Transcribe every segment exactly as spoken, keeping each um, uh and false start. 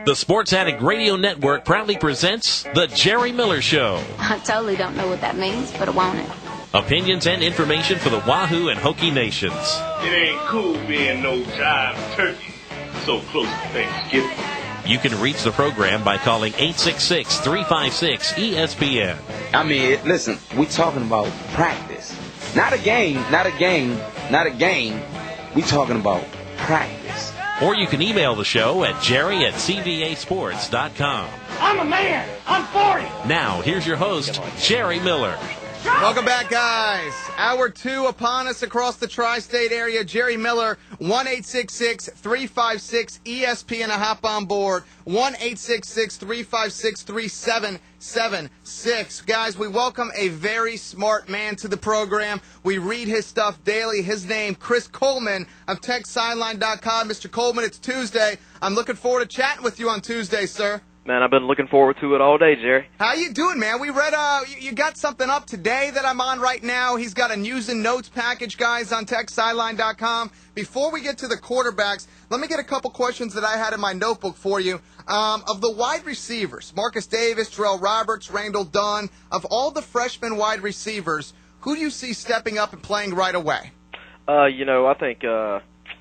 The Sports Addict Radio Network proudly presents The Jerry Miller Show. I totally don't know what that means, but I want it. Opinions and information for the Wahoo and Hokie nations. It ain't cool being no jive turkey so close to Thanksgiving. You can reach the program by calling eight six six, three five six, E S P N. I mean, listen, we talking about practice. Not a game, not a game, not a game. We talking about practice. Or you can email the show at jerry at c v a sports dot com. I'm a man. I'm forty. Now, here's your host, Jerry Miller. Welcome back, guys. Hour two upon us across the tri-state area. Jerry Miller, one eight six six, three five six, E S P N to hop on board. one eight six six, three five six, three seven seven six. Guys, we welcome a very smart man to the program. We read his stuff daily. His name, Chris Coleman of Tech Sideline dot com. Mister Coleman, it's Tuesday. I'm looking forward to chatting with you on Tuesday, sir. Man, I've been looking forward to it all day, Jerry. How you doing, man? We read, uh, you, you got something up today that I'm on right now. He's got a news and notes package, guys, on Tech Sideline dot com. Before we get to the quarterbacks, let me get a couple questions that I had in my notebook for you. Um, of the wide receivers, Marcus Davis, Terrell Roberts, Randall Dunn, of all the freshman wide receivers, who do you see stepping up and playing right away? Uh, you know, I think, uh,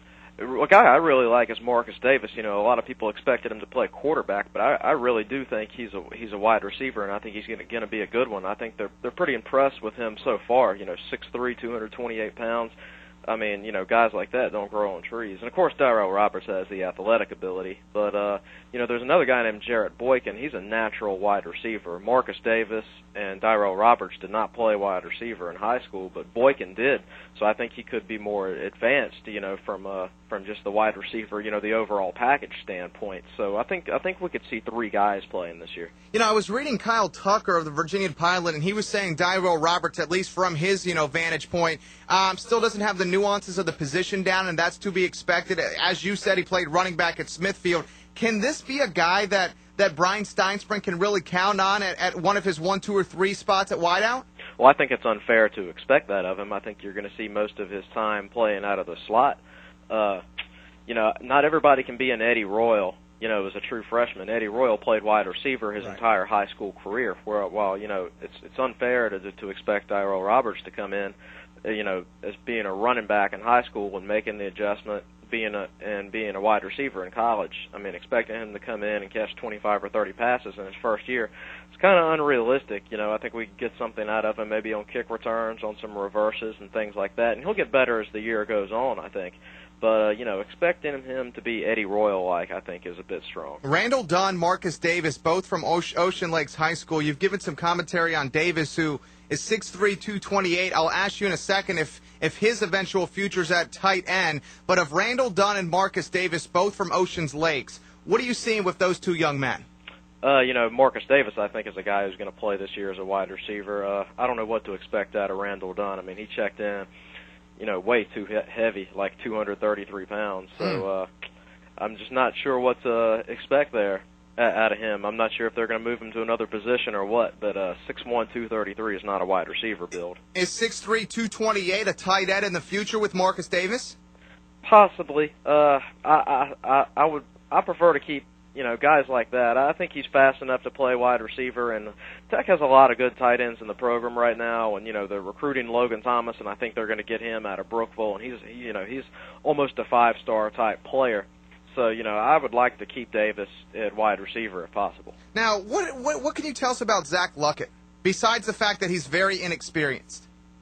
a guy I really like is Marcus Davis. You know, a lot of people expected him to play quarterback, but I, I really do think he's a he's a wide receiver, and I think he's going to be a good one. I think they're they're pretty impressed with him so far. You know, six three, two hundred twenty-eight pounds. I mean, you know, guys like that don't grow on trees. And, of course, Darrell Roberts has the athletic ability. But, uh, you know, there's another guy named Jarrett Boykin. He's a natural wide receiver. Marcus Davis and Darrell Roberts did not play wide receiver in high school, but Boykin did. So I think he could be more advanced, you know, from uh, from just the wide receiver, you know, the overall package standpoint. So I think I think we could see three guys playing this year. You know, I was reading Kyle Tucker of the Virginia Pilot, and he was saying Darrell Roberts, at least from his, you know, vantage point, um, still doesn't have the nuances of the position down, and that's to be expected. As you said, he played running back at Smithfield. Can this be a guy that, that Brian Steinspring can really count on at, at one of his one, two, or three spots at wideout? Well, I think it's unfair to expect that of him. I think you're going to see most of his time playing out of the slot. Uh, you know, not everybody can be an Eddie Royal, you know, as a true freshman. Eddie Royal played wide receiver his right. entire high school career. Where, while, you know, it's it's unfair to to expect Darrell Roberts to come in, you know, as being a running back in high school and making the adjustment, being a and being a wide receiver in college. I mean, expecting him to come in and catch twenty-five or thirty passes in his first year, it's kind of unrealistic. You know, I think we could get something out of him maybe on kick returns, on some reverses and things like that, and he'll get better as the year goes on, I think. But, uh, you know, expecting him to be Eddie Royal-like, I think, is a bit strong. Randall Dunn, Marcus Davis, both from Ocean Lakes High School. You've given some commentary on Davis, who is six three, two twenty-eight. I'll ask you in a second if, if his eventual future's at tight end. But of Randall Dunn and Marcus Davis, both from Oceans Lakes, what are you seeing with those two young men? Uh, you know, Marcus Davis, I think, is a guy who's going to play this year as a wide receiver. Uh, I don't know what to expect out of Randall Dunn. I mean, he checked in, you know, way too he- heavy, like two hundred thirty-three pounds. So uh, I'm just not sure what to expect there out of him. I'm not sure if they're going to move him to another position or what, but uh, six one, two thirty-three is not a wide receiver build. Is six three, two twenty-eight a tight end in the future with Marcus Davis? Possibly. Uh, I, I, I would. I prefer to keep, you know, guys like that. I think he's fast enough to play wide receiver, and Tech has a lot of good tight ends in the program right now. And you know, they're recruiting Logan Thomas, and I think they're going to get him out of Brookville, and he's, you know, he's almost a five-star type player. So, you know, I would like to keep Davis at wide receiver if possible. Now, what what, what can you tell us about Zach Luckett, besides the fact that he's very inexperienced?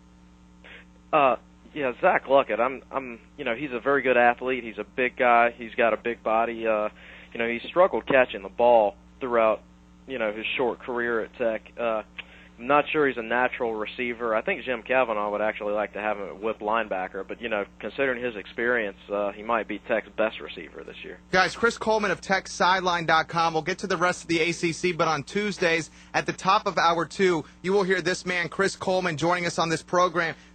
Uh, yeah, Zach Luckett, I'm, I'm, you know, he's a very good athlete. He's a big guy. He's got a big body. Uh, you know, he struggled catching the ball throughout, you know, his short career at Tech. Uh, I'm not sure he's a natural receiver. I think Jim Kavanaugh would actually like to have him at whip linebacker, but, you know, considering his experience, uh, he might be Tech's best receiver this year. Guys, Chris Coleman of Tech Sideline dot com. We'll get to the rest of the A C C, but on Tuesdays at the top of hour two, you will hear this man, Chris Coleman, joining us on this program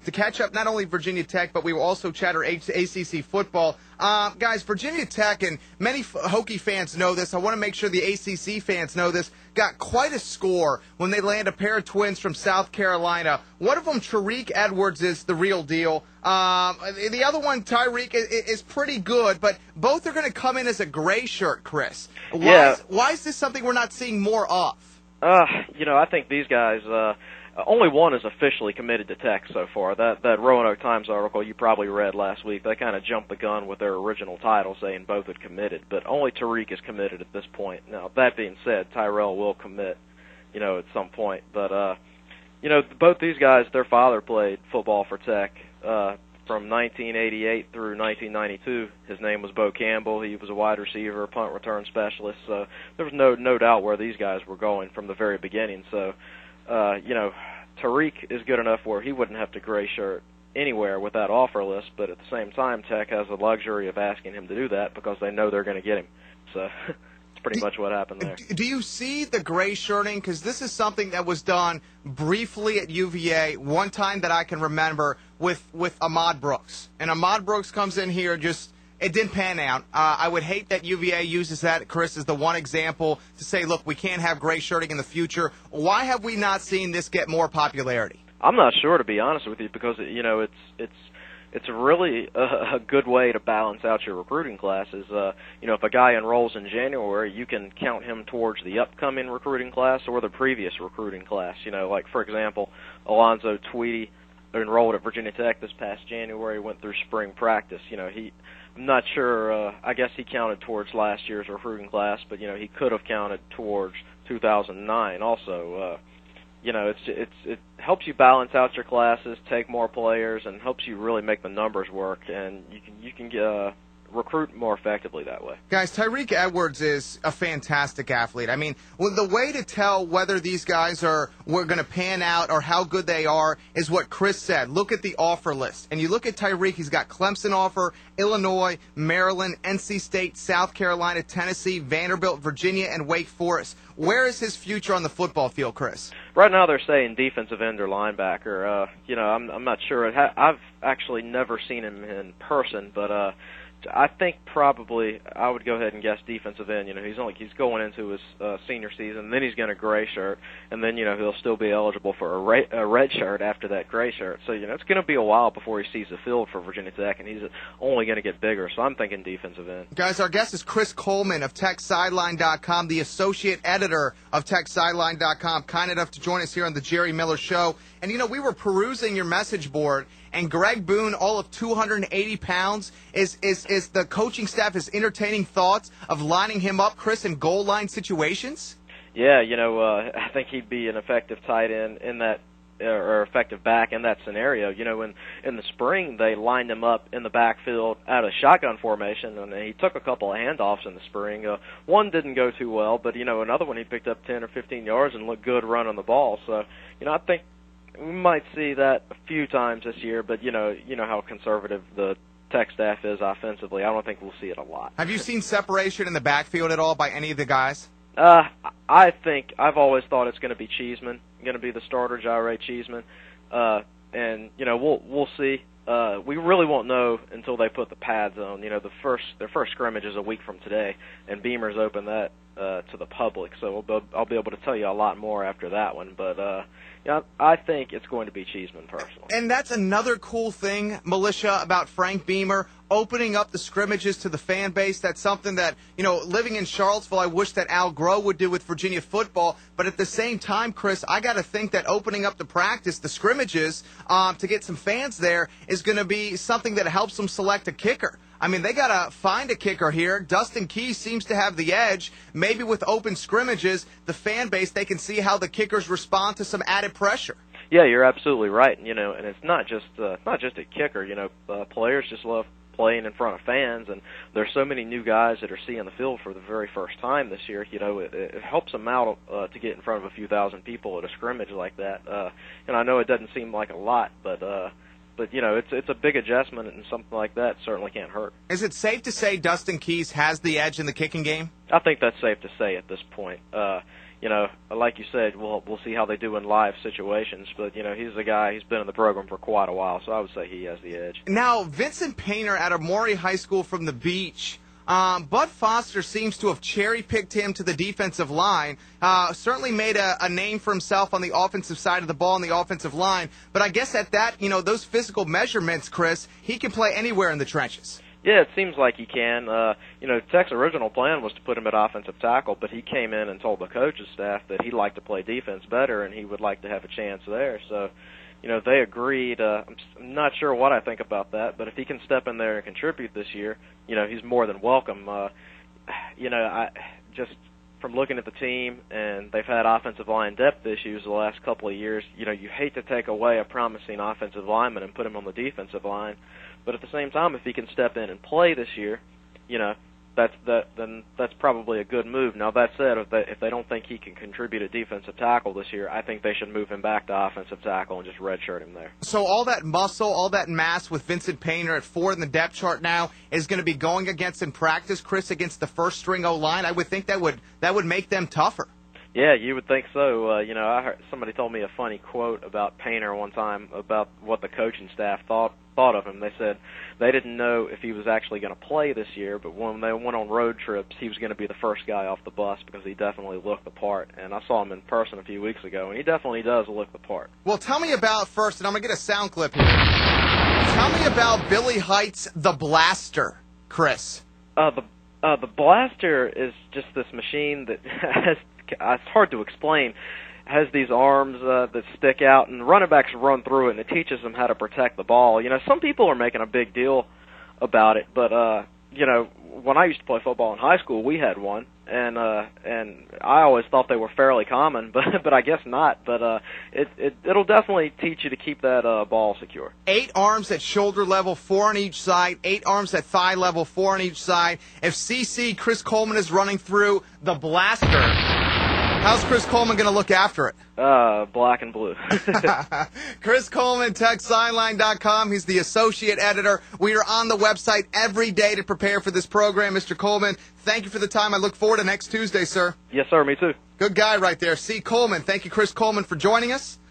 to catch up not only Virginia Tech, but we will also chatter A C C football. Uh, guys, Virginia Tech, and many Hokie fans know this. I want to make sure the A C C fans know this. Got quite a score when they land a pair of twins from South Carolina. One of them, Tariq Edwards, is the real deal. Um, the other one, Tyreek, is, is pretty good, but both are going to come in as a gray shirt, Chris. Why, Yeah. is, why is this something we're not seeing more of? Uh, you know, I think these guys, uh, only one is officially committed to Tech so far. That that Roanoke Times article you probably read last week, they kind of jumped the gun with their original title saying both had committed, but only Tariq is committed at this point. Now, that being said, Tyrell will commit, you know, at some point. But, uh, you know, both these guys, their father played football for Tech uh, from nineteen eighty-eight through nineteen ninety-two. His name was Bo Campbell. He was a wide receiver, punt return specialist. So there was no no doubt where these guys were going from the very beginning. So, uh, you know, Tariq is good enough where he wouldn't have to gray shirt anywhere with that offer list, but at the same time, Tech has the luxury of asking him to do that because they know they're going to get him. So it's pretty much what happened there. Do you see the gray shirting? Because this is something that was done briefly at U V A, one time that I can remember, with, with Ahmad Brooks. And Ahmad Brooks comes in here just... It didn't pan out. Uh, I would hate that U V A uses that, Chris, as the one example to say, look, we can't have gray shirting in the future. Why have we not seen this get more popularity? I'm not sure, to be honest with you, because, you know, it's it's it's really a, a good way to balance out your recruiting classes. Uh, you know, if a guy enrolls in January, you can count him towards the upcoming recruiting class or the previous recruiting class. You know, like, for example, Alonzo Tweedy enrolled at Virginia Tech this past January, went through spring practice. You know, he... I'm not sure. Uh, I guess he counted towards last year's recruiting class, but you know he could have counted towards two thousand nine. Also, uh, you know it's it's it helps you balance out your classes, take more players, and helps you really make the numbers work, and you can you can uh, recruit more effectively that way. Guys, Tariq Edwards is a fantastic athlete. I mean, well, the way to tell whether these guys are we're going to pan out or how good they are is what Chris said. Look at the offer list. And you look at Tariq, he's got Clemson offer, Illinois, Maryland, N C State, South Carolina, Tennessee, Vanderbilt, Virginia, and Wake Forest. Where is his future on the football field, Chris? Right now they're saying defensive end or linebacker. Uh, you know, I'm, I'm not sure. I've actually never seen him in person, but uh, I think probably I would go ahead and guess defensive end. You know, he's only he's going into his uh, senior season, and then he's going to gray shirt, and then you know he'll still be eligible for a, ra- a red shirt after that gray shirt. So you know it's going to be a while before he sees the field for Virginia Tech, and he's only going to get bigger. So I'm thinking defensive end. Guys, our guest is Chris Coleman of Tech Sideline dot com, the associate editor of Tech Sideline dot com, kind enough to join us here on the Jerry Miller Show. And you know we were perusing your message board. And Greg Boone, all of two hundred eighty pounds, is, is, is the coaching staff is entertaining thoughts of lining him up, Chris, in goal line situations? Yeah, you know, uh, I think he'd be an effective tight end in that, or effective back in that scenario. You know, in, in the spring, they lined him up in the backfield out of shotgun formation, and he took a couple of handoffs in the spring. Uh, one didn't go too well, but, you know, another one he picked up ten or fifteen yards and looked good running the ball. So, you know, I think we might see that a few times this year, but you know, you know how conservative the Tech staff is offensively. I don't think we'll see it a lot. Have you seen separation in the backfield at all by any of the guys? Uh, I think I've always thought it's going to be Cheeseman, going to be the starter, Jire Cheeseman, uh, and you know we'll we'll see. Uh, we really won't know until they put the pads on. You know, the first their first scrimmage is a week from today, and Beamer's open that uh, to the public, so we'll be, I'll be able to tell you a lot more after that one. But uh, yeah, I think it's going to be Cheeseman personally. And that's another cool thing, Militia, about Frank Beamer, opening up the scrimmages to the fan base. That's something that, you know, living in Charlottesville, I wish that Al Groh would do with Virginia football. But at the same time, Chris, I got to think that opening up the practice, the scrimmages, um, to get some fans there is going to be something that helps them select a kicker. I mean, they got to find a kicker here. Dustin Key seems to have the edge. Maybe with open scrimmages, the fan base, they can see how the kickers respond to some added pressure. Yeah, you're absolutely right. You know, and it's not just uh, not just a kicker. You know, uh, players just love playing in front of fans, and there's so many new guys that are seeing the field for the very first time this year. You know, it, it helps them out uh, to get in front of a few thousand people at a scrimmage like that. Uh, and I know it doesn't seem like a lot, but uh, but you know, it's it's a big adjustment, and something like that certainly can't hurt. Is it safe to say Dustin Keys has the edge in the kicking game? I think that's safe to say at this point. Uh, you know, like you said, we'll we'll see how they do in live situations. But you know, he's a guy. He's been in the program for quite a while, so I would say he has the edge. Now, Vincent Painter out of Maury High School from the beach. Um, Bud Foster seems to have cherry-picked him to the defensive line. Uh, certainly made a, a name for himself on the offensive side of the ball on the offensive line. But I guess at that, you know, those physical measurements, Chris, he can play anywhere in the trenches. Yeah, it seems like he can. Uh, you know, Tech's original plan was to put him at offensive tackle, but he came in and told the coaching staff that he'd like to play defense better and he would like to have a chance there. So, you know, they agreed. Uh, I'm, I'm not sure what I think about that, but if he can step in there and contribute this year, you know, he's more than welcome. Uh, you know, I just from looking at the team, and they've had offensive line depth issues the last couple of years, you know, you hate to take away a promising offensive lineman and put him on the defensive line. But at the same time, if he can step in and play this year, you know, that's that then that's probably a good move. Now that said, if they, if they don't think he can contribute at defensive tackle this year, I think they should move him back to offensive tackle and just redshirt him there. So all that muscle, all that mass with Vincent Painter at four in the depth chart now is going to be going against in practice, Chris, against the first string O line. I would think that would that would make them tougher. Yeah, you would think so. Uh, you know, I heard somebody told me a funny quote about Painter one time about what the coaching staff thought thought of him. They said they didn't know if he was actually going to play this year, but when they went on road trips, he was going to be the first guy off the bus because he definitely looked the part. And I saw him in person a few weeks ago, and he definitely does look the part. Well, tell me about first, and I'm going to get a sound clip here. Tell me about Billy Heights, the Blaster, Chris. Uh, the uh, the Blaster is just this machine that has, it's hard to explain, has these arms uh, that stick out, and running backs run through it, and it teaches them how to protect the ball. You know, some people are making a big deal about it, but, uh, you know, when I used to play football in high school, we had one, and uh, and I always thought they were fairly common, but but I guess not. But uh, it, it, it'll definitely teach you to keep that uh, ball secure. Eight arms at shoulder level, four on each side. Eight arms at thigh level, four on each side. If C C, Chris Coleman, is running through the Blaster, how's Chris Coleman going to look after it? Uh, black and blue. Chris Coleman, Tech Sideline dot com. He's the associate editor. We are on the website every day to prepare for this program. Mister Coleman, thank you for the time. I look forward to next Tuesday, sir. Yes, sir. Me too. Good guy right there. C. Coleman. Thank you, Chris Coleman, for joining us.